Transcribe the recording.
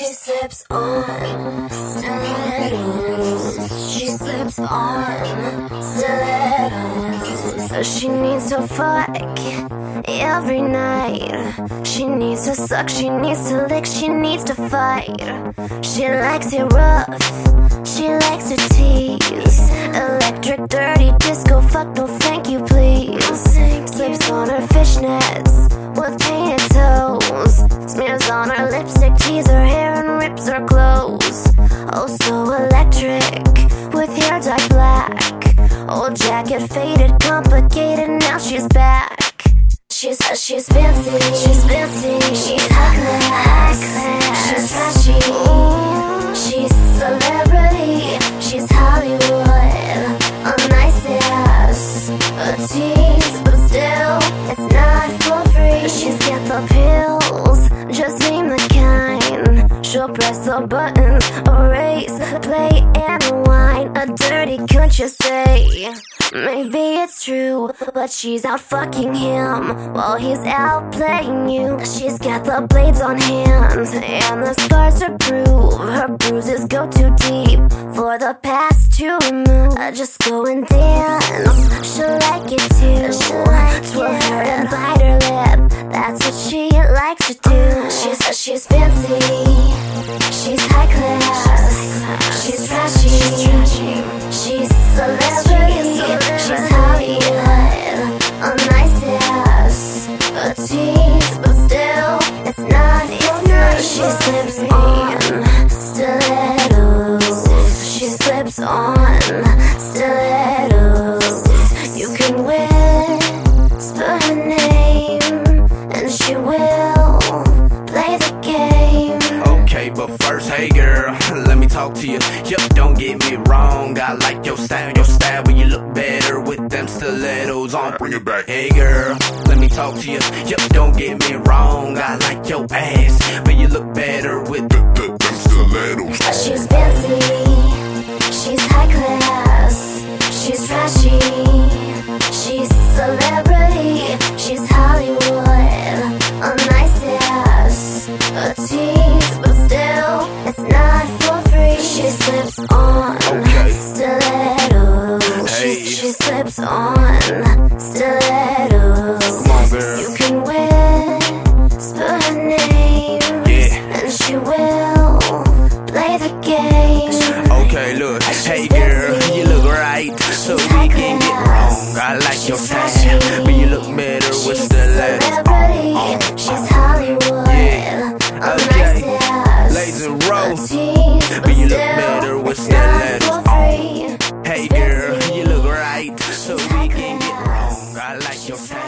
She slips on stilettos. She slips on stilettos. She needs to fuck every night. She needs to suck, she needs to lick, she needs to fight. She likes it rough, she likes it tease. Electric, dirty, disco, fuck, no thank you please. Slips on her fishnets with painted toes. Smears on her lipstick, tease her hair and rips her clothes. Oh, so electric, with hair dyed black. Old jacket faded, complicated, now she's back. She's fancy, she's high class, she's flashy, she's celebrity, she's Hollywood, a nice ass, a tease, but still, it's not for free. She's got the pills, just name the kind. She'll press the buttons, erase, play and rewind. A dirty cunt, you say? Maybe it's true, but she's out fucking him while he's out playing you. She's got the blades on hands and the scars to prove. Her bruises go too deep for the past to remove. Just go and dance, she'll like it too. Twirl her and bite her lip, that's what she likes to do. She's fancy, she's high class, she's trashy, she's celebrity, she's Hollywood, a nice ass, a tease, but still, it's not. She slips on stilettos. She slips on stilettos. You can whisper her name, and she will play the game. Okay, but first, hey girl, let me talk to you. Yup, don't get me wrong, I like your style, but you look better with them stilettos on. Bring it back. Hey girl, let me talk to you. Yup, don't get me wrong, I like your ass, but you look better with them stilettos. She's fancy, she's high class, she's trashy, she's celebrity, she's Hollywood, a nice ass, a tease, but still, it's not for free. She slips on stilettos. Hey. She slips on stilettos. Come on, girl. You can whisper her name, Yeah. and she will play the game. Okay, look, hey girl, you look right, so we can get wrong. I like your style, but you look better with stilettos on. She's Hollywood, Yeah. a Okay. nice ass, Lays and a rolls, tease, but you look still, better with it's not stilettos for on. free. Hey girl, you look right, so we can get wrong. I like your style.